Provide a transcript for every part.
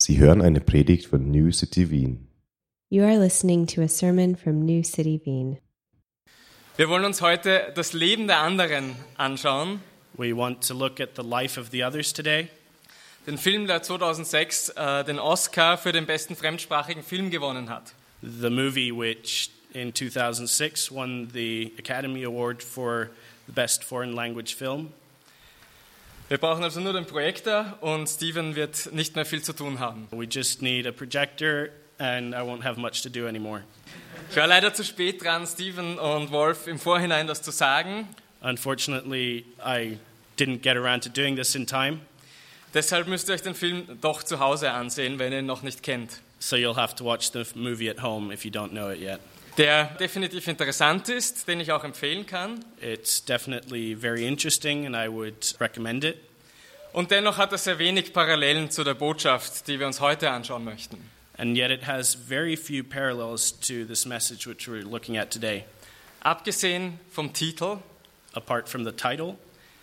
Sie hören eine Predigt von New City Wien. You are listening to a sermon from New City Wien. Wir wollen uns heute das Leben der anderen anschauen. We want to look at the life of the others today. Den Film, der 2006 den Oscar für den besten fremdsprachigen Film gewonnen hat. The movie which in 2006 won the Academy Award for the best foreign language film. Wir brauchen also nur den Projektor und Steven wird nicht mehr viel zu tun haben. We just need a projector and I won't have much to do anymore. Ich war leider zu spät dran, Steven und Wolf im Vorhinein das zu sagen. Unfortunately, I didn't get around to doing this in time. Deshalb müsst ihr euch den Film doch zu Hause ansehen, wenn ihr ihn noch nicht kennt. So you'll have to watch the movie at home if you don't know it yet. Der definitiv interessant ist, den ich auch empfehlen kann. It's definitely very interesting and I would recommend it. Und dennoch hat er sehr wenig Parallelen zu der Botschaft, die wir uns heute anschauen möchten. And yet it has very few parallels to this message which we're looking at today. Abgesehen vom Titel. Apart from the title.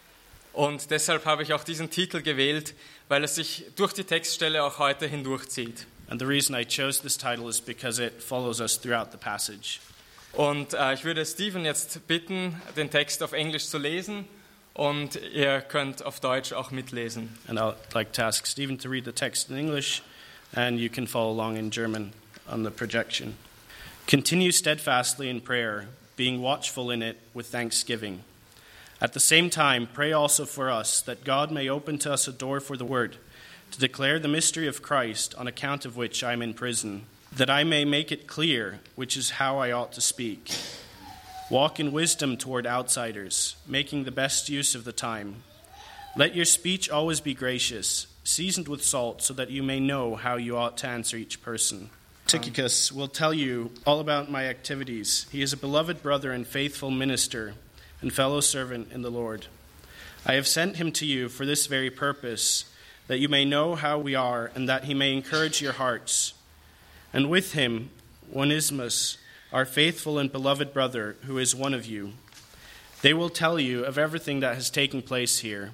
Und deshalb habe ich auch diesen Titel gewählt, weil es sich durch die Textstelle auch heute hindurchzieht. And the reason I chose this title is because it follows us throughout the passage. Und ich würde Steven jetzt bitten, den Text auf Englisch zu lesen und ihr könnt auf Deutsch auch mitlesen. And I'd like to ask Stephen to read the text in English and you can follow along in German on the projection. Continue steadfastly in prayer, being watchful in it with thanksgiving. At the same time, pray also for us, that God may open to us a door for the word, to declare the mystery of Christ, on account of which I am in prison, that I may make it clear, which is how I ought to speak. Walk in wisdom toward outsiders, making the best use of the time. Let your speech always be gracious, seasoned with salt, so that you may know how you ought to answer each person. Tychicus will tell you all about my activities. He is a beloved brother and faithful minister and fellow servant in the Lord. I have sent him to you for this very purpose, that you may know how we are, and that he may encourage your hearts. And with him, Onesimus, our faithful and beloved brother, who is one of you. They will tell you of everything that has taken place here.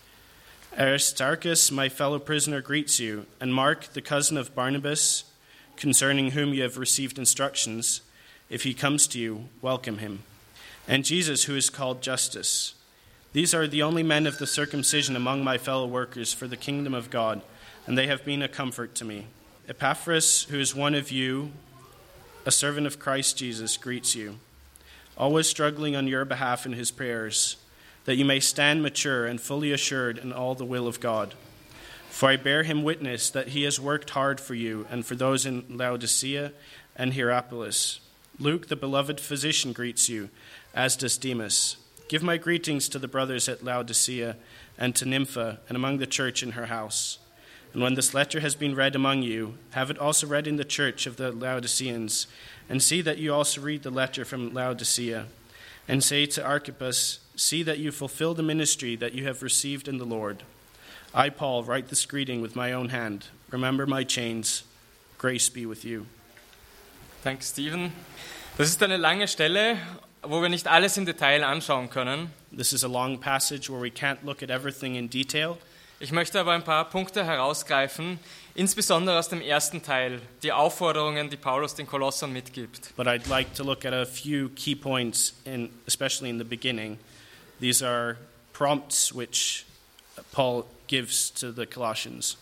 Aristarchus, my fellow prisoner, greets you, and Mark, the cousin of Barnabas, concerning whom you have received instructions. If he comes to you, welcome him. And Jesus, who is called Justus. These are the only men of the circumcision among my fellow workers for the kingdom of God, and they have been a comfort to me. Epaphras, who is one of you, a servant of Christ Jesus, greets you, always struggling on your behalf in his prayers, that you may stand mature and fully assured in all the will of God. For I bear him witness that he has worked hard for you and for those in Laodicea and Hierapolis. Luke, the beloved physician, greets you, as does Demas. Give my greetings to the brothers at Laodicea and to Nympha and among the church in her house. And when this letter has been read among you, have it also read in the church of the Laodiceans, and see that you also read the letter from Laodicea. And say to Archippus, see that you fulfill the ministry that you have received in the Lord. I, Paul, write this greeting with my own hand. Remember my chains. Grace be with you. Danke, Steven. Das ist eine lange Stelle, wo wir nicht alles im Detail anschauen können. This is a long passage where we can't look at everything in detail. Ich möchte aber ein paar Punkte herausgreifen, insbesondere aus dem ersten Teil, die Aufforderungen, die Paulus den Kolossern mitgibt. But I'd like to look at a few key points, especially in the beginning. These are prompts which Paul gives to the Colossians.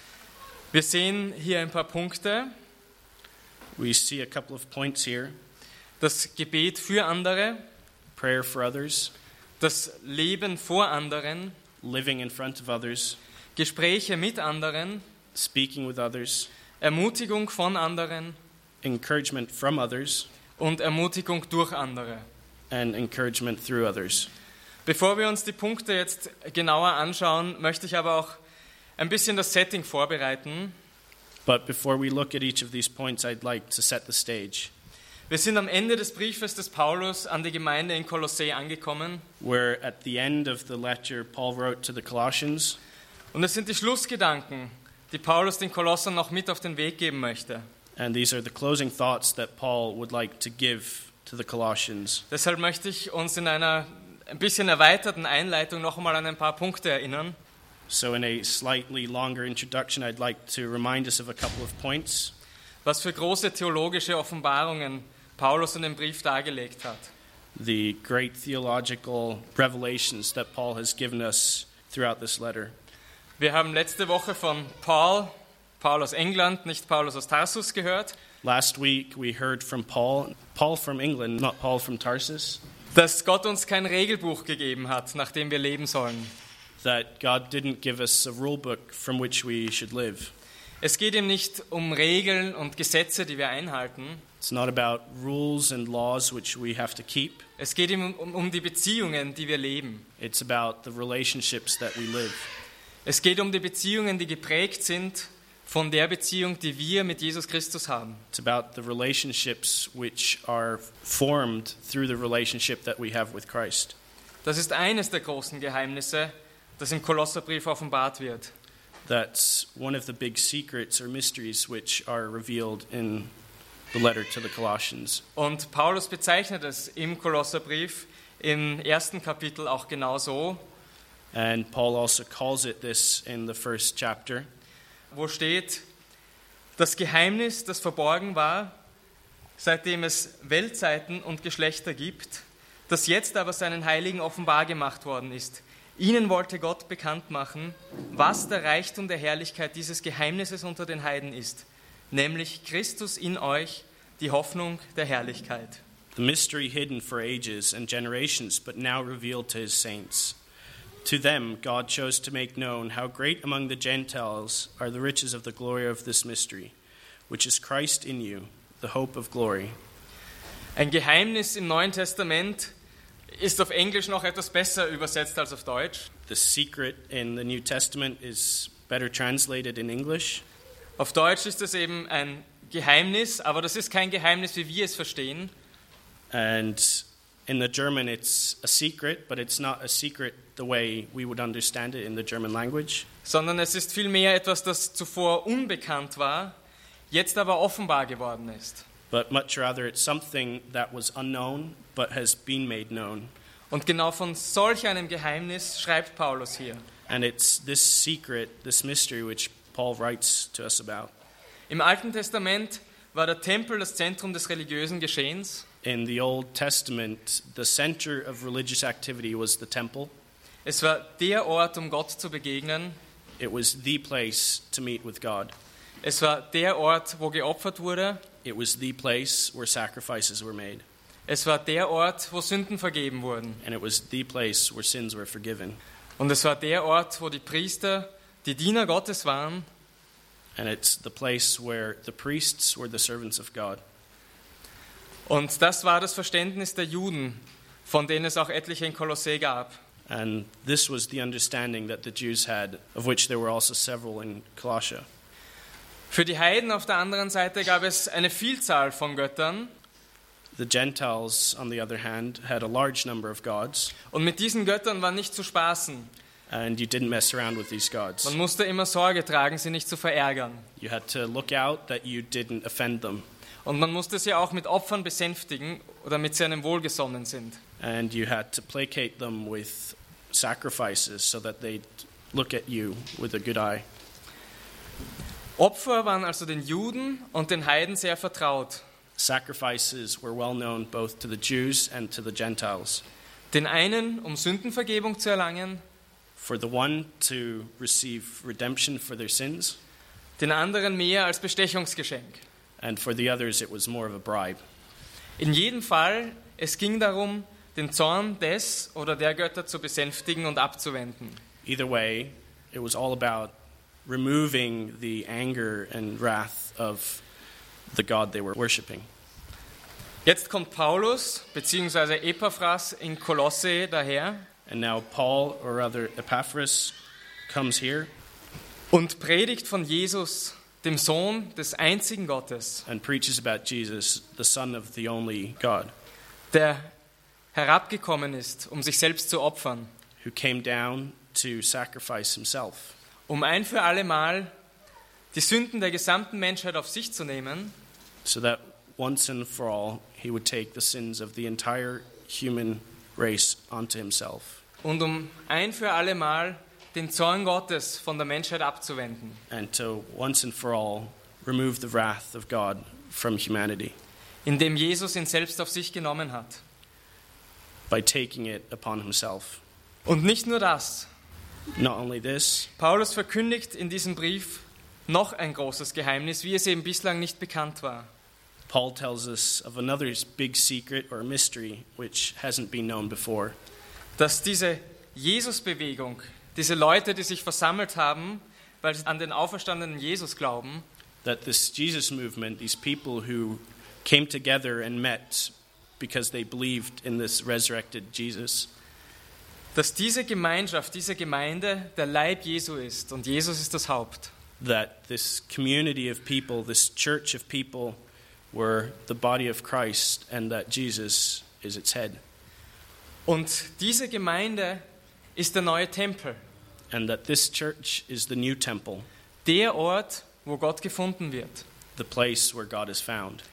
Wir sehen hier ein paar Punkte. We see a couple of points here. Das Gebet für andere, prayer for others, das Leben vor anderen, living in front of others, Gespräche mit anderen, speaking with others, Ermutigung von anderen, encouragement from others, und Ermutigung durch andere. And encouragement through others. Bevor wir uns die Punkte jetzt genauer anschauen, möchte ich aber auch ein bisschen das Setting vorbereiten. But before we look at each of these points, I'd like to set the stage. Wir sind am Ende des Briefes des Paulus an die Gemeinde in Kolossä angekommen. We're at the end of the letter Paul wrote to the Colossians. Und es sind die Schlussgedanken, die Paulus den Kolossern noch mit auf den Weg geben möchte. And these are the closing thoughts that Paul would like to give to the Colossians. Deshalb möchte ich uns in einer ein bisschen erweiterten Einleitung noch einmal an ein paar Punkte erinnern. So in a slightly longer introduction, I'd like to remind us of a couple of points. Was für große theologische Offenbarungen Paulus in dem Brief dargelegt hat. The great theological revelations that Paul has given us throughout this letter. Wir haben letzte Woche von Paul aus England, nicht Paulus aus Tarsus, gehört, Last week we heard from Paul from England, not Paul from Tarsus, dass Gott uns kein Regelbuch gegeben hat, nach dem wir leben sollen. that God didn't give us a rule book from which we should live. Es geht ihm nicht um Regeln und Gesetze, die wir einhalten. It's not about rules and laws which we have to keep. Es geht ihm um die Beziehungen, die wir leben. It's about the relationships that we live. Es geht um die Beziehungen, die geprägt sind von der Beziehung, die wir mit Jesus Christus haben. It's about the relationships which are formed through the relationship that we have with Christ. Das ist eines der großen Geheimnisse, das im Kolosserbrief offenbart wird. That's one of the big secrets or mysteries which are revealed in the letter to the Colossians. Und Paulus bezeichnet es im Kolosserbrief im ersten Kapitel auch genau so, And Paul also calls it this in the first chapter, wo steht, das Geheimnis, das verborgen war, seitdem es Weltzeiten und Geschlechter gibt, das jetzt aber seinen Heiligen offenbar gemacht worden ist. Ihnen wollte Gott bekannt machen, was der Reichtum der Herrlichkeit dieses Geheimnisses unter den Heiden ist, nämlich Christus in euch, die Hoffnung der Herrlichkeit. the mystery hidden for ages and generations, but now revealed to his saints. To them God chose to make known how great among the Gentiles are the riches of the glory of this mystery, which is Christ in you, the hope of glory. Ein Geheimnis im Neuen Testament ist auf Englisch noch etwas besser übersetzt als auf Deutsch. The secret in the New Testament is better translated in English. Auf Deutsch ist es eben ein Geheimnis, aber das ist kein Geheimnis, wie wir es verstehen, And in the German it's a secret, but it's not a secret the way we would understand it in the German language. sondern es ist vielmehr etwas, das zuvor unbekannt war, jetzt aber offenbar geworden ist. But much rather it's something that was unknown, but has been made known. Und genau von solch einem Geheimnis schreibt Paulus hier. And it's this secret, this mystery, which Paul writes to us about. Im Alten Testament war der Tempel das Zentrum des religiösen Geschehens. In the Old Testament, the center of religious activity was the temple. Es war der Ort, um Gott zu begegnen. It was the place to meet with God. Es war der Ort, wo geopfert wurde. It was the place where sacrifices were made. Es war der Ort, wo Sünden vergeben wurden. And it was the place where sins were forgiven. Und es war der Ort, wo die Priester die Diener Gottes waren. And it's the place where the priests were the servants of God. Und das war das Verständnis der Juden, von denen es auch etliche in Kolossä gab. And this was the understanding that the Jews had, of which there were also several in Colossia. Für die Heiden auf der anderen Seite gab es eine Vielzahl von Göttern. The Gentiles, on the other hand, had a large number of gods, Und mit diesen Göttern war nicht zu spaßen. and you didn't mess around with these Man gods. musste immer Sorge tragen, sie nicht zu verärgern. You had to look out that you didn't offend them, Und man musste sie auch mit Opfern besänftigen, damit sie einem wohlgesonnen sind. and you had to placate them with sacrifices so that they'd look at you with a good eye. Opfer waren also den Juden und den Heiden sehr vertraut. Sacrifices were well known both to the Jews and to the Gentiles. Den einen, um Sündenvergebung zu erlangen, For the one to receive redemption for their sins, den anderen mehr als Bestechungsgeschenk. and for the others it was more of a bribe. In jedem Fall, es ging darum, den Zorn des oder der Götter zu besänftigen und abzuwenden. Either way, it was all about removing the anger and wrath of the God they were worshiping. Jetzt kommt Paulus bzw. Epaphras in Kolosse daher And now Paul, or rather Epaphras, comes here und predigt von Jesus, dem Sohn des einzigen Gottes, and preaches about Jesus, the Son of the only God, der herabgekommen ist, um sich selbst zu opfern, who came down to sacrifice himself, um ein für alle Mal die Sünden der gesamten Menschheit auf sich zu nehmen so that once and for all he would take the sins of the entire human race onto himself, und um ein für alle Mal den Zorn Gottes von der Menschheit abzuwenden. and to once and for all remove the wrath of God from humanity Indem Jesus ihn selbst auf sich genommen hat. by taking it upon himself. Und nicht nur das. Not only this, Paulus verkündigt in diesem Brief noch ein großes Geheimnis, wie es eben bislang nicht bekannt war. Paul tells us of another big secret or mystery which hasn't been known before. Dass diese Jesus-Bewegung, diese Leute, die sich versammelt haben, weil sie an den auferstandenen Jesus glauben, That this Jesus movement, these people who came together and met because they believed in this resurrected Jesus, dass diese Gemeinschaft, diese Gemeinde der Leib Jesu ist und Jesus ist das Haupt. that this community of people, this church of people, were the body of Christ and that Jesus is its head. Und diese Gemeinde ist der neue Tempel, And that this church is the new temple, der Ort, wo Gott gefunden wird, the place where God is found.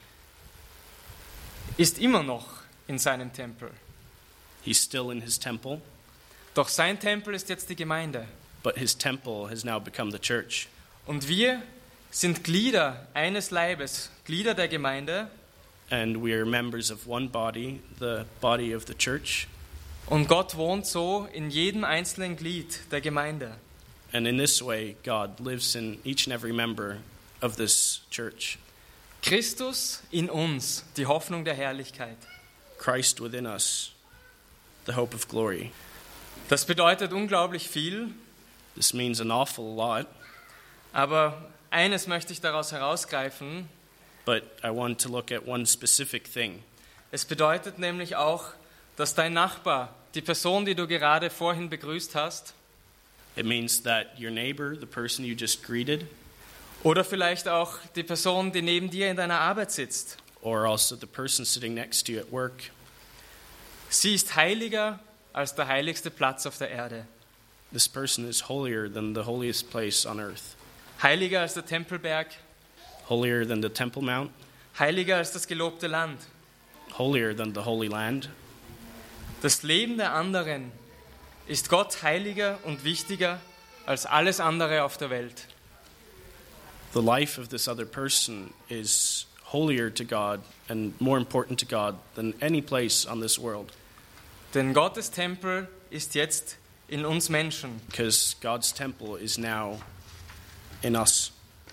ist immer noch in seinem Tempel. He's still in his temple, Doch sein Tempel ist jetzt die Gemeinde. but his temple has now become the church. Und wir sind Glieder eines Leibes, Glieder der Gemeinde. And we are members of one body, the body of the church. Und Gott wohnt so in jedem einzelnen Glied der Gemeinde. And in this way, God lives in each and every member of this church. Christus in uns, die Hoffnung der Herrlichkeit. Christ within us, the hope of glory. Das bedeutet unglaublich viel, This means an awful lot, aber eines möchte ich daraus herausgreifen. but I want to look at one specific thing. Es bedeutet nämlich auch, dass dein Nachbar, die Person, die du gerade vorhin begrüßt hast, It means that your neighbor, the person you just greeted, oder vielleicht auch die Person, die neben dir in deiner Arbeit sitzt, or also the person sitting next to you at work, sie ist heiliger als der heiligste Platz auf der Erde. this person is holier than the holiest place on earth, Heiliger als der Tempelberg, holier than the Temple Mount, heiliger als das gelobte Land. holier than the Holy Land. Das Leben der anderen ist Gott heiliger und wichtiger als alles andere auf der Welt. The life of this other person is holier to God and more important to God than any place on this world, Denn Gottes Tempel ist jetzt in uns Menschen. because God's temple is now in us.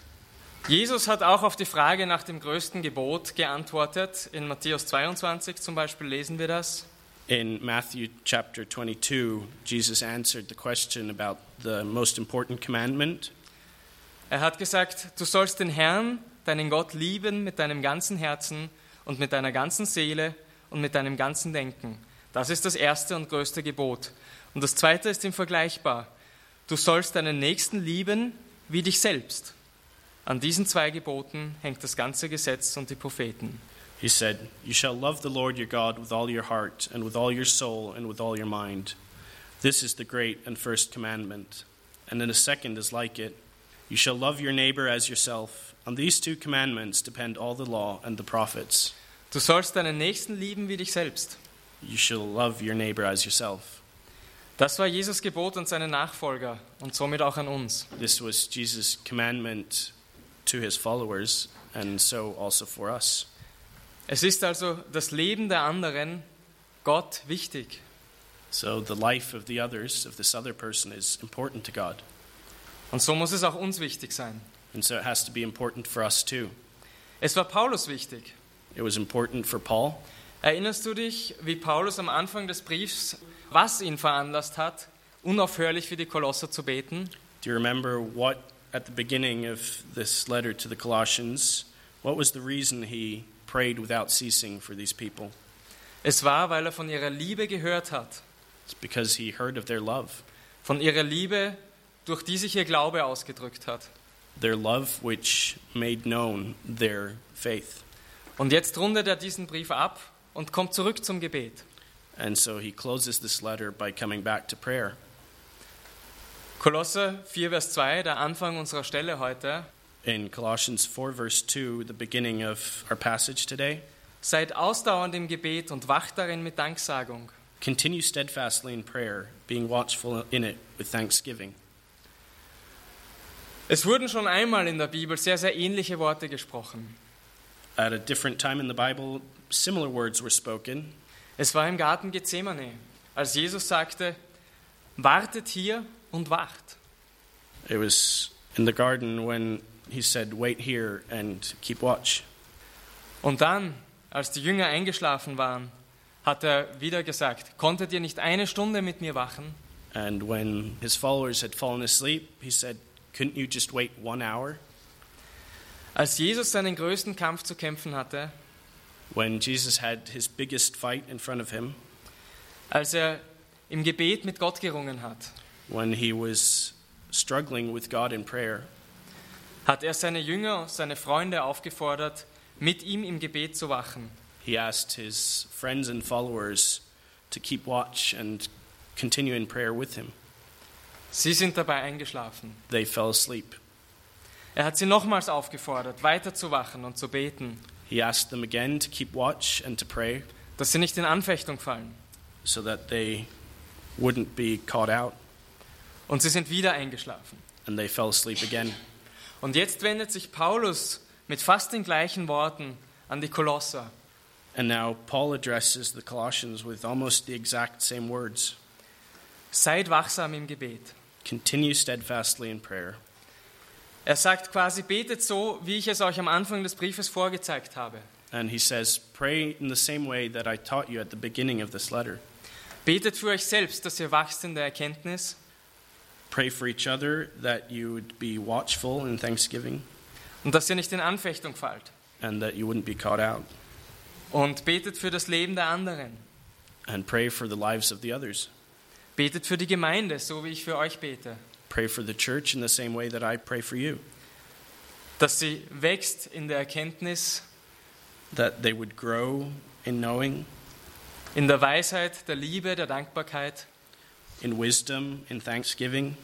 Jesus hat auch auf die Frage nach dem größten Gebot geantwortet. In Matthäus 22 zum Beispiel lesen wir das. In Matthew chapter 22, Jesus answered the question about the most important commandment. Er hat gesagt, du sollst den Herrn, deinen Gott, lieben mit deinem ganzen Herzen und mit deiner ganzen Seele und mit deinem ganzen Denken. Das ist das erste und größte Gebot. Und das zweite ist ihm vergleichbar. Du sollst deinen Nächsten lieben wie dich selbst. An diesen zwei Geboten hängt das ganze Gesetz und die Propheten. He said, "You shall love the Lord your God with all your heart and with all your soul and with all your mind. This is the great and first commandment. And then a second is like it. You shall love your neighbor as yourself. On these two commandments depend all the law and the prophets." Du sollst deinen Nächsten lieben wie dich selbst. You shall love your neighbor as yourself. Das war Jesus' Gebot an seine Nachfolger und somit auch an uns. This was Jesus' commandment to his followers, and so also for us. Es ist also das Leben der anderen Gott wichtig. So the life of the others, of this other person, is important to God. Und so muss es auch uns wichtig sein. And so it has to be important for us too. Es war Paulus wichtig. It was important for Paul. Erinnerst du dich, wie Paulus am Anfang des Briefs, was ihn veranlasst hat, unaufhörlich für die Kolosser zu beten? Do you remember what, at the beginning of this letter to the Colossians, what was the reason he prayed without ceasing for these people? Es war, weil er von ihrer Liebe gehört hat. It's because he heard of their love. Von ihrer Liebe, durch die sich ihr Glaube ausgedrückt hat. Their love which made known their faith. Und jetzt rundet er diesen Brief ab und kommt zurück zum Gebet. And so he closes this letter by coming back to prayer. Kolosser 4, Vers 2, der Anfang unserer Stelle heute. In Colossians 4, verse 2, the beginning of our passage today, Seid ausdauernd im Gebet und wacht darin mit Danksagung. Continue steadfastly in prayer, being watchful in it with thanksgiving. Es wurden schon einmal in der Bibel sehr, sehr ähnliche Worte gesprochen. At a different time in the Bible, similar words were spoken. Es war im Garten Gethsemane, als Jesus sagte, wartet hier und wacht. It was in the garden when he said, wait here and keep watch. Und dann, als die Jünger eingeschlafen waren, hat er wieder gesagt, konntet ihr nicht eine Stunde mit mir wachen? And when his followers had fallen asleep, he said, couldn't you just wait 1 hour? Als Jesus seinen größten Kampf zu kämpfen hatte, When Jesus had his biggest fight in front of him, als er im Gebet mit Gott gerungen hat, when he was struggling with God in prayer, hat er seine Jünger, seine Freunde aufgefordert, mit ihm im Gebet zu wachen. he asked his friends and followers to keep watch and continue in prayer with him. Sie sind dabei eingeschlafen. They fell asleep. Er hat sie nochmals aufgefordert, weiter zu wachen und zu beten, He asked them again to keep watch and to pray dass sie nicht in Anfechtung fallen. so that they wouldn't be caught out, Und sie sind wieder eingeschlafen. and they fell asleep again. Und jetzt wendet sich Paulus mit fast den gleichen Worten an die Kolosser. And now Paul addresses the Colossians with almost the exact same words. Seid wachsam im Gebet. Continue steadfastly in prayer. Er sagt quasi, betet so, wie ich es euch am Anfang des Briefes vorgezeigt habe. And he says, pray in the same way that I taught you at the beginning of this letter. Betet für euch selbst, dass ihr wachst in der Erkenntnis, Pray for each other that you would be watchful in thanksgiving und dass ihr nicht in Anfechtung fallt. and that you wouldn't be caught out. Und betet für das Leben der anderen. And pray for the lives of the others. Betet für die Gemeinde, so wie ich für euch bete. Pray for the church in the same way that I pray for you. Dass sie wächst in der Erkenntnis, That they would grow in knowing, in der Weisheit, der Liebe, der Dankbarkeit. in wisdom, in thanksgiving,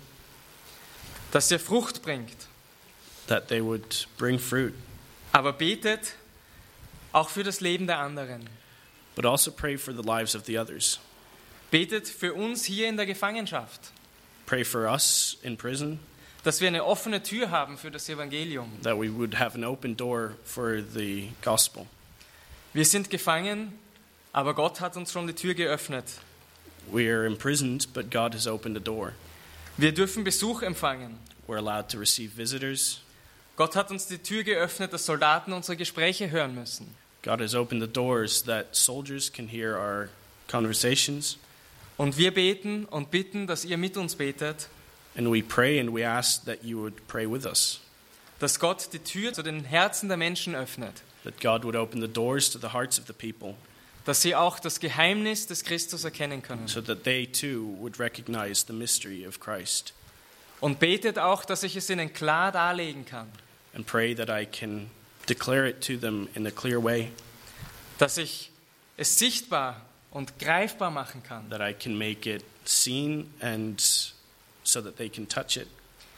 Dass ihr Frucht bringt. that they would bring fruit. Aber betet auch für das Leben der anderen. But also pray for the lives of the others. Betet für uns hier in der Gefangenschaft, Pray for us in prison, dass wir eine offene Tür haben für das Evangelium. that we would have an open door for the gospel. Wir sind gefangen, aber Gott hat uns schon die Tür geöffnet. We are imprisoned, but God has opened a door. Wir dürfen Besuch empfangen. We're allowed to receive visitors. Gott hat uns die Tür geöffnet, dass Soldaten unsere Gespräche hören müssen. God has opened the doors that soldiers can hear our conversations. Und wir beten und bitten, dass ihr mit uns betet, And we pray and we ask that you would pray with us. dass Gott die Tür zu den Herzen der Menschen öffnet, That God would open the doors to the hearts of the people dass sie auch das Geheimnis des Christus erkennen können. so that they too would recognize the mystery of Christ. Und betet auch, dass ich es ihnen klar darlegen kann, And pray that I can declare it to them in a clear way. dass ich es sichtbar und greifbar machen kann, That I can make it seen and so that they can touch it.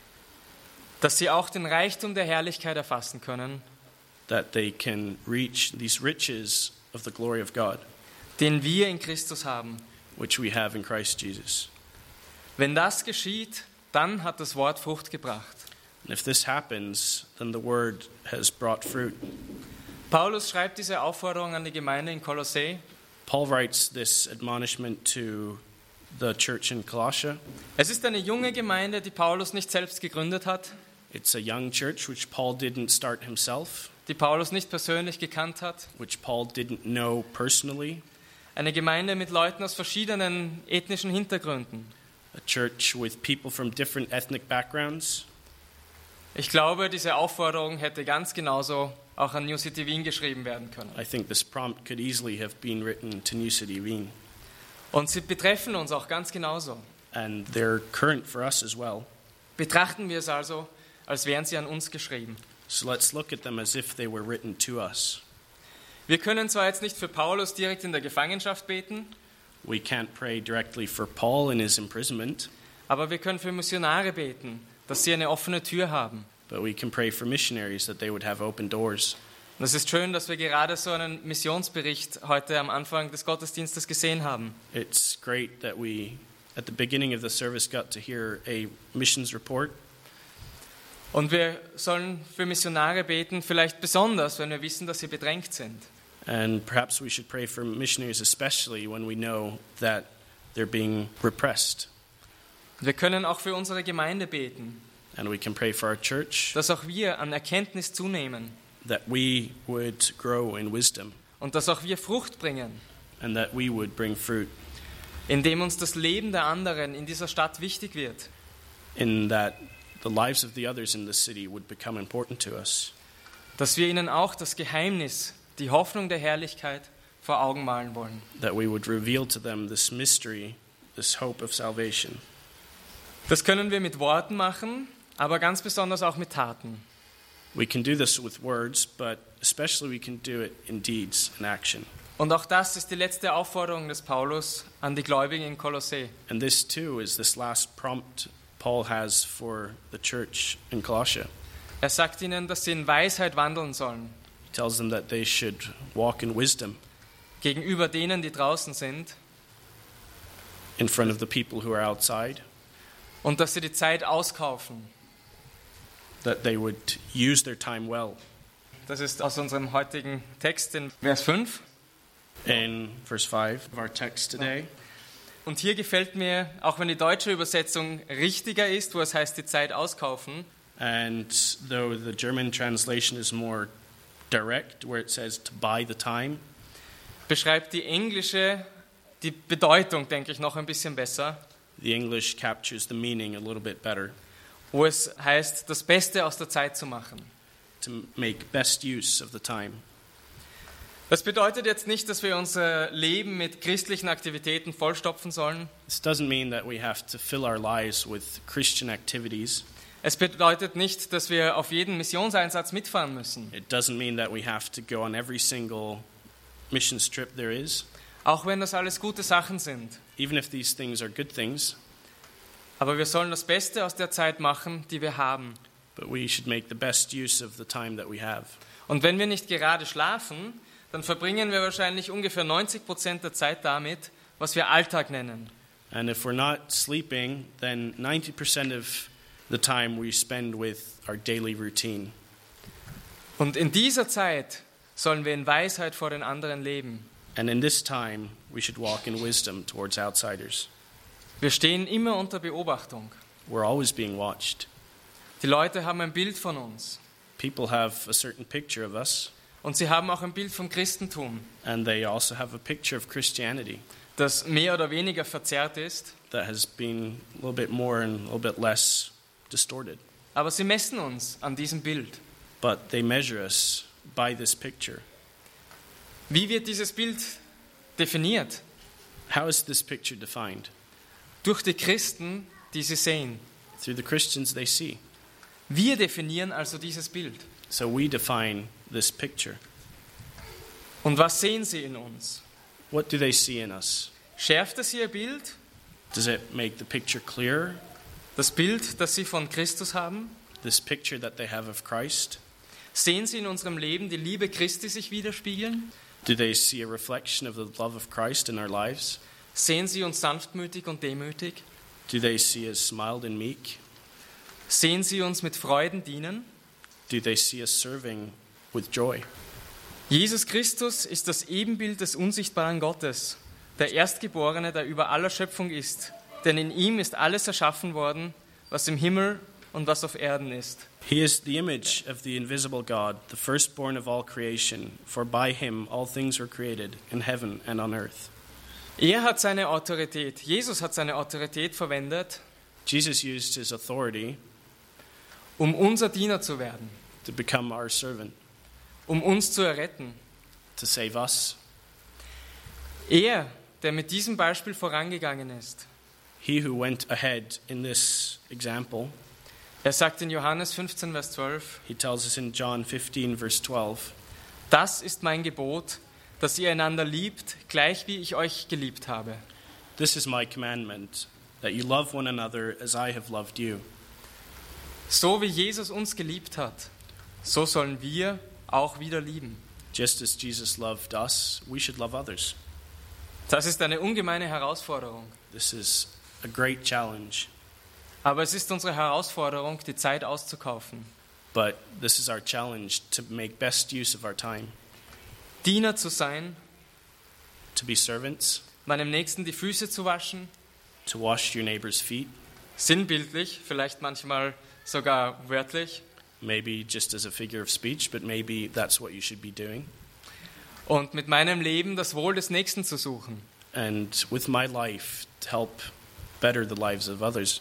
dass sie auch den Reichtum der Herrlichkeit erfassen können, That they can reach these riches of the glory of God, den wir in Christus haben. which we have in Christ Jesus. Wenn das geschieht, dann hat das Wort Frucht gebracht. And if this happens, then the word has brought fruit. Paulus schreibt diese Aufforderung an die Gemeinde in Kolossä. Paul writes this admonishment to the church in Colossia. Es ist eine junge Gemeinde, die Paulus nicht selbst gegründet hat, It's a young church which Paul didn't start himself, die Paulus nicht persönlich gekannt hat. which Paul didn't know personally. Eine Gemeinde mit Leuten aus verschiedenen ethnischen Hintergründen. A church with people from different ethnic backgrounds. Ich glaube, diese Aufforderung hätte ganz genauso auch an New City Wien geschrieben werden können. I think this prompt could easily have been written to New City Wien. Und sie betreffen uns auch ganz genauso. And they're current for us as well. Betrachten wir es also, als wären sie an uns geschrieben. So let's look at them as if they were written to us. Wir können zwar jetzt nicht für Paulus direkt in der Gefangenschaft beten, We can't pray directly for Paul in his imprisonment, aber wir können für Missionare beten, dass sie eine offene Tür haben. but we can pray for missionaries that they would have open doors. Und es ist schön, dass wir gerade so einen Missionsbericht heute am Anfang des Gottesdienstes gesehen haben. It's great that we, at the beginning of the service, got to hear a missions report. Und wir sollen für Missionare beten, vielleicht besonders, wenn wir wissen, dass sie bedrängt sind. And perhaps we should pray for missionaries, especially when we know that they're being repressed. Wir können auch für unsere Gemeinde beten, And we can pray for our church, dass auch wir an Erkenntnis zunehmen that we would grow in wisdom und dass auch wir Frucht bringen, and that we would bring fruit, indem uns das Leben der anderen in dieser Stadt wichtig wird. in that the lives of the others in the city would become important to us, Dass wir ihnen auch das Geheimnis, die Hoffnung der Herrlichkeit vor Augen malen wollen. that we would reveal to them this mystery, this hope of salvation. Das können wir mit Worten machen, aber ganz besonders auch mit Taten. We can do this with words, but especially we can do it in deeds, in action. Und auch das ist die letzte Aufforderung des Paulus an die Gläubigen in Kolossä. And this too is this last prompt Paul has for the church in Colossia. Er sagt ihnen, dass sie in Weisheit wandeln sollen, He tells them that they should walk in wisdom gegenüber denen, die draußen sind, in front of the people who are outside, und dass sie die Zeit auskaufen. that they would use their time well. Das ist aus unserem heutigen Text in Vers 5. In verse 5 of our text today, Und hier gefällt mir, auch wenn die deutsche Übersetzung richtiger ist, wo es heißt, die Zeit auskaufen, and though the German translation is more direct, where it says to buy the time, beschreibt die englische die Bedeutung, denke ich, noch ein bisschen besser, the English captures the meaning a little bit better, wo es heißt, das Beste aus der Zeit zu machen. to make best use of the time. Das bedeutet jetzt nicht, dass wir unser Leben mit christlichen Aktivitäten vollstopfen sollen. This doesn't mean that we have to fill our lives with Christian activities. Es bedeutet nicht, dass wir auf jeden Missionseinsatz mitfahren müssen. It doesn't mean that we have to go on every single mission trip there is, Auch wenn das alles gute Sachen sind. even if these things are good things, Aber wir sollen das Beste aus der Zeit machen, die wir haben. but we should make the best use of the time that we have. Und wenn wir nicht gerade schlafen, dann verbringen wir wahrscheinlich ungefähr 90% der Zeit damit, was wir Alltag nennen. And if we're not sleeping, then 90% of the time we spend with our daily routine. Und in dieser Zeit sollen wir in Weisheit vor den anderen leben. And in this time, we should walk in wisdom towards outsiders. Wir stehen immer unter Beobachtung. We're always being watched. Die Leute haben ein Bild von uns. People have a certain picture of us, Und sie haben auch ein Bild vom Christentum, and they also have a picture of Christianity das mehr oder weniger verzerrt ist. that has been a little bit more and a little bit less distorted. Aber sie messen uns an diesem Bild. But they measure us by this picture. Wie wird dieses Bild definiert? How is this picture defined? Durch die Christen, die sie sehen. Through the Christians they see. Wir definieren also dieses Bild. So we define this picture. Und was sehen sie in uns? What do they see in us? Schärft es ihr Bild? Does it make the picture clearer? Das Bild, das sie von Christus haben? This picture that they have of Christ? Sehen sie in unserem Leben die Liebe Christi sich widerspiegeln? Do they see a reflection of the love of Christ in our lives? Sehen sie uns sanftmütig und demütig? Do they see us mild and meek? Sehen sie uns mit Freuden dienen? Do they see us serving with joy? Jesus Christus ist das Ebenbild des unsichtbaren Gottes, der Erstgeborene, der über aller Schöpfung ist. Denn in ihm ist alles erschaffen worden, was im Himmel und was auf Erden ist. He is the image of the invisible God, the firstborn of all creation, for by him all things were created, in heaven and on earth. Er hat seine Autorität, Jesus hat seine Autorität verwendet, Jesus used his authority um unser Diener zu werden, to become our servant, um uns zu erretten. to save us. Er, der mit diesem Beispiel vorangegangen ist. He who went ahead in this example, Er sagt in Johannes 15, Vers 12, he tells us in John 15, verse 12, das ist mein Gebot, dass ihr einander liebt, gleich wie ich euch geliebt habe. "This is my commandment, that you love one another as I have loved you." So wie Jesus uns geliebt hat, so sollen wir auch wieder lieben. Just as Jesus loved us, we should love others. Das ist eine ungemeine Herausforderung. This is a great challenge, Aber es ist unsere Herausforderung, die Zeit auszukaufen. but this is our challenge to make best use of our time, Diener zu sein, to be servants, meinem Nächsten die Füße zu waschen, to wash your neighbor's feet, sinnbildlich, vielleicht manchmal sogar wörtlich, maybe just as a figure of speech, but maybe that's what you should be doing. und mit meinem Leben das Wohl des Nächsten zu suchen. And with my life, to help better the lives of others.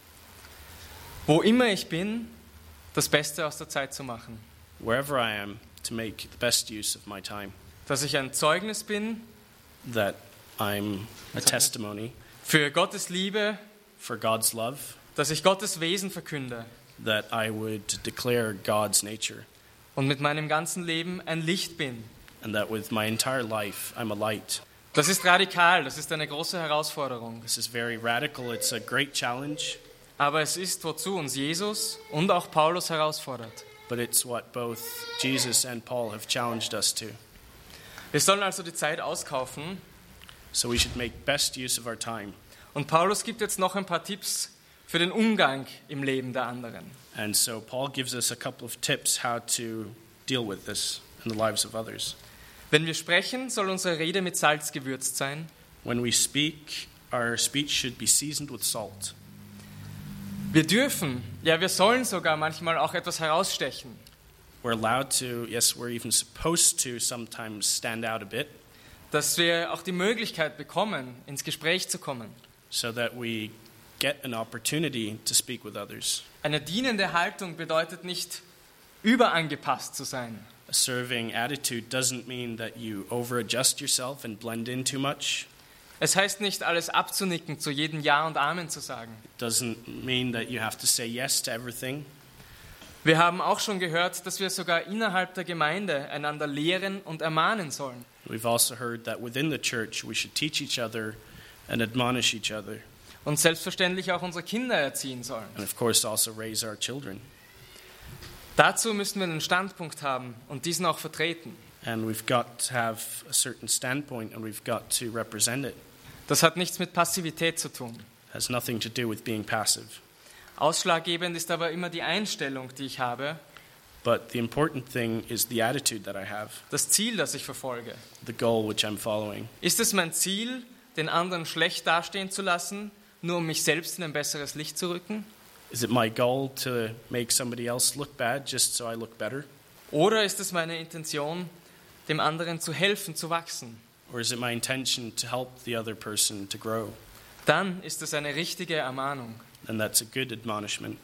Wo immer ich bin, das Beste aus der Zeit zu machen. Wherever I am, to make the best use of my time. Dass ich ein Zeugnis bin That I'm a testimony für Gottes Liebe, for God's love, dass ich Gottes Wesen verkünde that I would declare God's nature, und mit meinem ganzen Leben ein Licht bin. and that with my entire life I'm a light. Das ist radikal, das ist eine große Herausforderung. This is very radical. It's a great challenge, Aber es ist, wozu uns Jesus und auch Paulus herausfordert. but it's what both Jesus and Paul have challenged us to. Wir sollen also die Zeit auskaufen. So we should make best use of our time. Und Paulus gibt jetzt noch ein paar Tipps für den Umgang im Leben der anderen. And so Paul gives us a couple of tips how to deal with this in the lives of others. Wenn wir sprechen, soll unsere Rede mit Salz gewürzt sein. When we speak, our speech should be seasoned with salt. Wir dürfen, ja wir sollen sogar manchmal auch etwas herausstechen. We're allowed to, yes, we're even supposed to sometimes stand out a bit Dass wir auch die Möglichkeit bekommen, ins Gespräch zu kommen. so that we get an opportunity to speak with others. Eine dienende Haltung bedeutet nicht, überangepasst zu sein. A serving attitude doesn't mean that you over-adjust yourself and blend in too much. Es heißt nicht, alles abzunicken, zu jedem Ja und Amen zu sagen. It doesn't mean that you have to say yes to everything. Wir haben auch schon gehört, dass wir sogar innerhalb der Gemeinde einander lehren und ermahnen sollen. We've also heard that within the church we should teach each other and admonish each other, Und selbstverständlich auch unsere Kinder erziehen sollen. and of course also raise our children. Dazu müssen wir einen Standpunkt haben und diesen auch vertreten. And we've got to have a certain standpoint and we've got to represent it. Das hat nichts mit Passivität zu tun. It has nothing to do with being passive. Ausschlaggebend ist aber immer die Einstellung, die ich habe, But the important thing is the attitude that I have, das Ziel, das ich verfolge. the goal which I'm following. Ist es mein Ziel, den anderen schlecht dastehen zu lassen, nur um mich selbst in ein besseres Licht zu rücken? Is it my goal to make somebody else look bad just so I look better? Oder ist es meine Intention, dem anderen zu helfen, zu wachsen? Or is it my intention to help the other person to grow? Dann ist es eine richtige Ermahnung. And that's a good admonishment.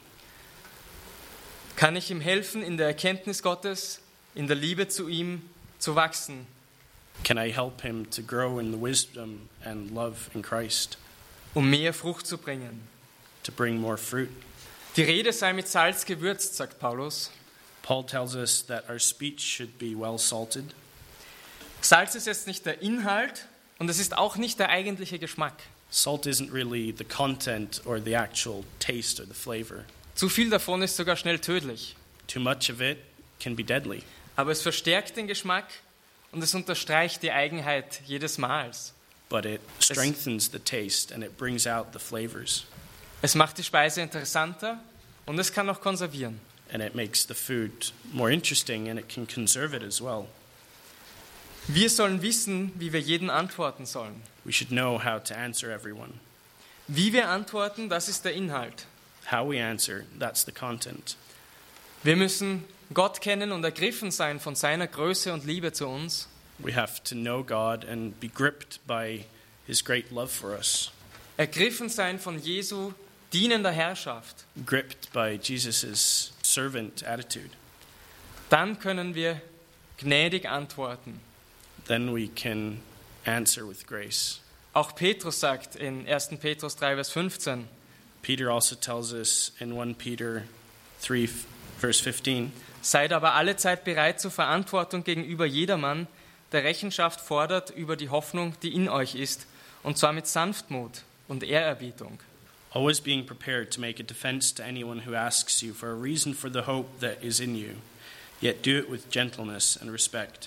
Kann ich ihm helfen, in der Erkenntnis Gottes, in der Liebe zu ihm zu wachsen? Can I help him to grow in the wisdom and love in Christ, Um mehr Frucht zu bringen. to bring more fruit? Die Rede sei mit Salz gewürzt, sagt Paulus. Paul tells us that our speech should be well salted. Salz ist jetzt nicht der Inhalt und es ist auch nicht der eigentliche Geschmack. Salt isn't really the content or the actual taste or the flavor. Zu viel davon ist sogar schnell tödlich. Too much of it can be deadly, Aber es verstärkt den Geschmack und es unterstreicht die Eigenheit jedes Mahls. but it strengthens the taste and it brings out the flavors, Es macht die Speise interessanter und es kann auch konservieren. and it makes the food more interesting and it can conserve it as well. Wir sollen wissen, wie wir jeden antworten sollen. We should know how to answer everyone. Wie wir antworten, das ist der Inhalt. How we answer, that's the content. Wir müssen Gott kennen und ergriffen sein von seiner Größe und Liebe zu uns. We have to know God and be gripped by his great love for us, Ergriffen sein von Jesu dienender Herrschaft. gripped by Jesus' servant attitude. Dann können wir gnädig antworten. Then we can answer with grace. Auch Petrus sagt in 1. Petrus 3, Vers 15, Peter also tells us in 1 Peter 3, verse 15, seid aber allezeit bereit zur Verantwortung gegenüber jedermann, der Rechenschaft fordert über die Hoffnung, die in euch ist, und zwar mit Sanftmut und Ehrerbietung. always being prepared to make a defense to anyone who asks you for a reason for the hope that is in you, yet do it with gentleness and respect.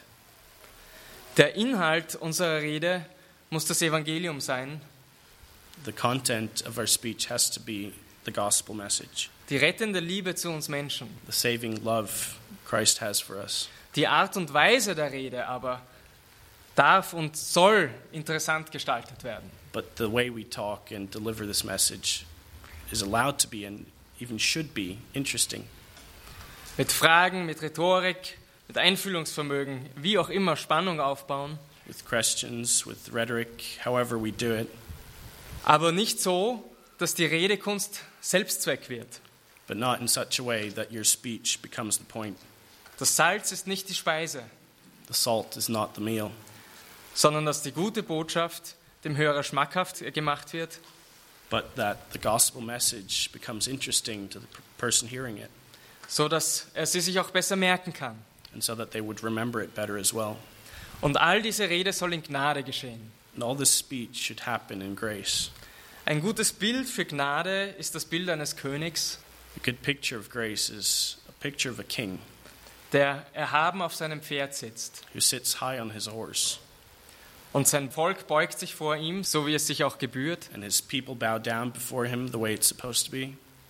Der Inhalt unserer Rede muss das Evangelium sein, The content of our speech has to be the gospel message, die rettende Liebe zu uns Menschen. the saving love Christ has for us. Die Art und Weise der Rede aber darf und soll interessant gestaltet werden. But the way we talk and deliver this message is allowed to be and even should be interesting. Mit Fragen, mit Rhetorik, mit Einfühlungsvermögen, wie auch immer Spannung aufbauen, With questions, with rhetoric, however we do it, aber nicht so, dass die Redekunst Selbstzweck wird. but not in such a way that your speech becomes the point. Das Salz ist nicht die Speise, The salt is not the meal, sondern dass die gute Botschaft dem Hörer schmackhaft gemacht wird, but that the gospel message becomes interesting to the person hearing it, so dass er sie sich auch besser merken kann. and so that they would remember it better as well. Und all diese Rede soll in Gnade geschehen. And all this speech should happen in grace. Ein gutes Bild für Gnade ist das Bild eines Königs, A good picture of grace is a picture of a king der erhaben auf seinem Pferd sitzt. who sits high on his horse, Und sein Volk beugt sich vor ihm, so wie es sich auch gebührt. and his people bow down before him the way it's supposed to be.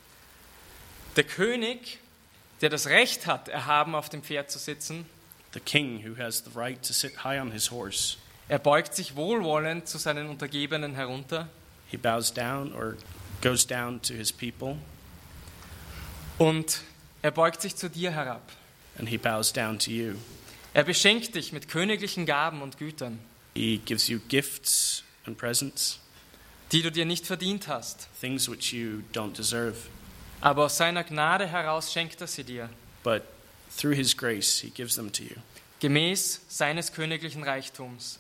Der König, der das Recht hat, erhaben auf dem Pferd zu sitzen, The king who has the right to sit high on his horse, er beugt sich wohlwollend zu seinen Untergebenen herunter he bows down or goes down to his people, und er beugt sich zu dir herab. and he bows down to you. Er beschenkt dich mit königlichen Gaben und Gütern, He gives you gifts and presents, die du dir nicht verdient hast. things which you don't deserve, Aber aus seiner Gnade heraus schenkt er sie dir, but through his grace he gives them to you, gemäß seines königlichen Reichtums.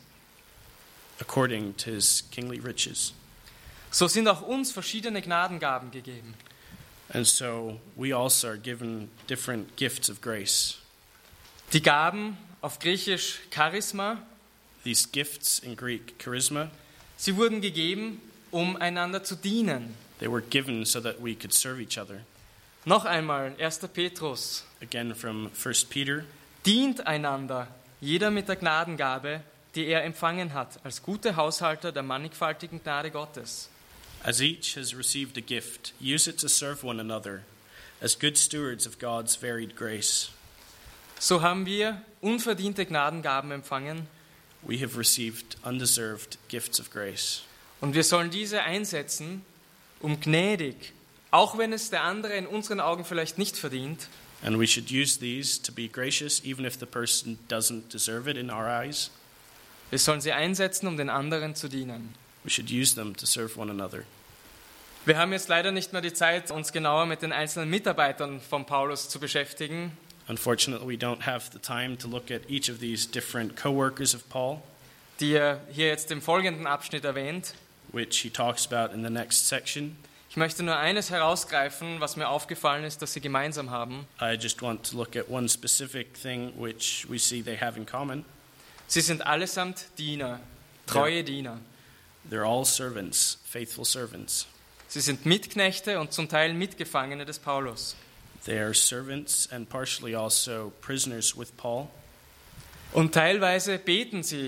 according to his kingly riches. So sind auch uns verschiedene Gnadengaben gegeben. And so we also are given different gifts of grace. Die Gaben, auf Griechisch Charisma, These gifts in Greek, charisma, sie wurden gegeben, um einander zu dienen. they were given so that we could serve each other. Noch einmal, 1. Petrus, Again from 1 Peter, dient einander, jeder mit der Gnadengabe, die er empfangen hat, als gute Haushalter der mannigfaltigen Gnade Gottes. as each has received a gift, use it to serve one another, as good stewards of God's varied grace. So haben wir unverdiente Gnadengaben empfangen We have received undeserved gifts of grace, und wir sollen diese einsetzen, um gnädig, auch wenn es der andere in unseren Augen vielleicht nicht verdient, and we should use these to be gracious even if the person doesn't deserve it in our eyes. wir sollen sie einsetzen, um den anderen zu dienen. We should use them to serve one another. Wir haben jetzt leider nicht mehr die Zeit, uns genauer mit den einzelnen Mitarbeitern von Paulus zu beschäftigen. Unfortunately, we don't have the time to look at each of these different co-workers of Paul, Die er hier jetzt im folgenden Abschnitt erwähnt. which he talks about in the next section. Ich möchte nur eines herausgreifen, was mir aufgefallen ist, dass sie gemeinsam haben. I just want to look at one specific thing which we see they have in common. Sie sind allesamt Diener, treue Diener. They're all servants, faithful servants. Sie sind Mitknechte und zum Teil Mitgefangene des Paulus. They are servants and partially also prisoners with Paul. Und teilweise beten sie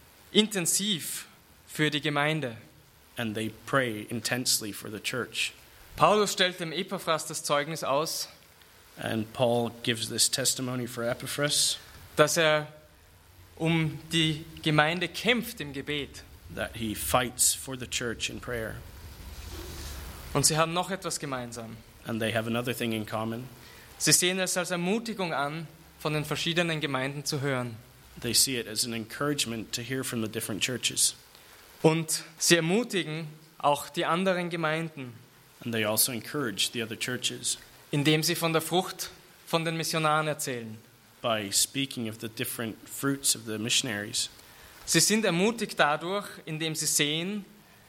intensiv für die Gemeinde. And they pray intensely for the church. Paulus stellt dem Epaphras das Zeugnis aus, And Paul gives this testimony for Epaphras, dass er um die Gemeinde kämpft im Gebet. that he fights for the church in prayer. Und sie haben noch etwas gemeinsam. And they have another thing in common. Sie sehen es als Ermutigung an, von den verschiedenen Gemeinden zu hören. They see it as an encouragement to hear from the different churches. Und sie ermutigen auch die anderen Gemeinden, And they also encourage the other churches indem sie von der Frucht von den Missionaren erzählen. by speaking of the different fruits of the missionaries. Sie sind ermutigt dadurch, indem sie sehen,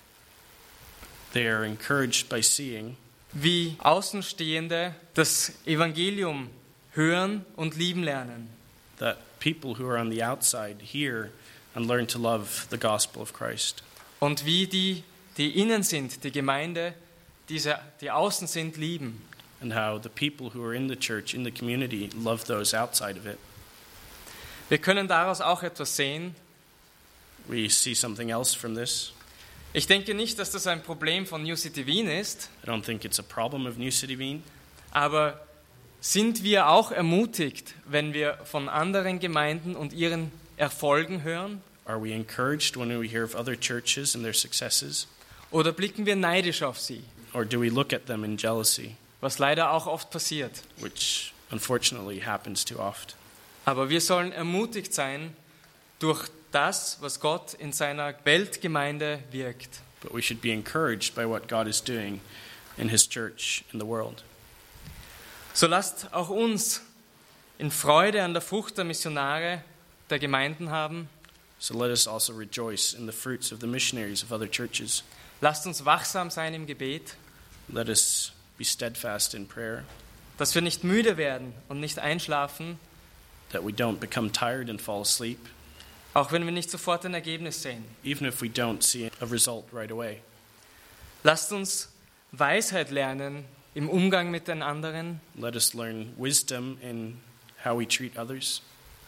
They are encouraged by seeing wie Außenstehende das Evangelium hören und lieben lernen. that people who are on the outside hear and learn to love the gospel of Christ. Und wie die innen sind, die Gemeinde, die außen sind, lieben. and how the people who are in the church, in the community, love those outside of it. Wir können daraus auch etwas sehen. We see something else from this. Ich denke nicht, dass das ein Problem von New City Wien ist, I don't think it's a problem of New City Wien, aber sind wir auch ermutigt, wenn wir von anderen Gemeinden und ihren Erfolgen hören? are we encouraged when we hear of other churches and their successes? Oder blicken wir neidisch auf sie, Or do we look at them in jealousy, was leider auch oft passiert? which unfortunately happens too oft? Aber wir sollen ermutigt sein durch das, was Gott in seiner Weltgemeinde wirkt. But we should be encouraged by what God is doing in His church in the world. So lasst auch uns in Freude an der Frucht der Missionare der Gemeinden haben. So let us also rejoice in the fruits of the missionaries of other churches. Lasst uns wachsam sein im Gebet, Let us be steadfast in prayer, dass wir nicht müde werden und nicht einschlafen, that we don't become tired and fall asleep, auch wenn wir nicht sofort ein Ergebnis sehen. even if we don't see a result right away. Lasst uns Weisheit lernen im Umgang mit den anderen, Let us learn wisdom in how we treat others,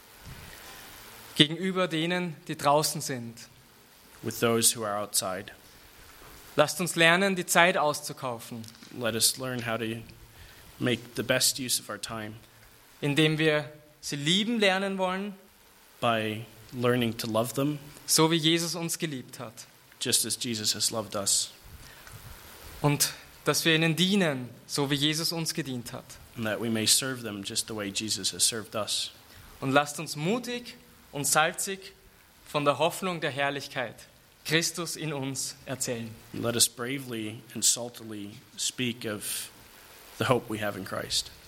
gegenüber denen, die draußen sind. with those who are outside. Lasst uns lernen, die Zeit auszukaufen, Let us learn how to make the best use of our time indem wir sie lieben lernen wollen, by learning to love them so wie Jesus uns geliebt hat. just as Jesus has loved us, Und dass wir ihnen dienen, so wie Jesus uns gedient hat. and that we may serve them just the way Jesus has served us. Und lasst uns mutig und salzig von der Hoffnung der Herrlichkeit Christus in uns erzählen. And let us bravely and saltily speak of the hope we have in Christ.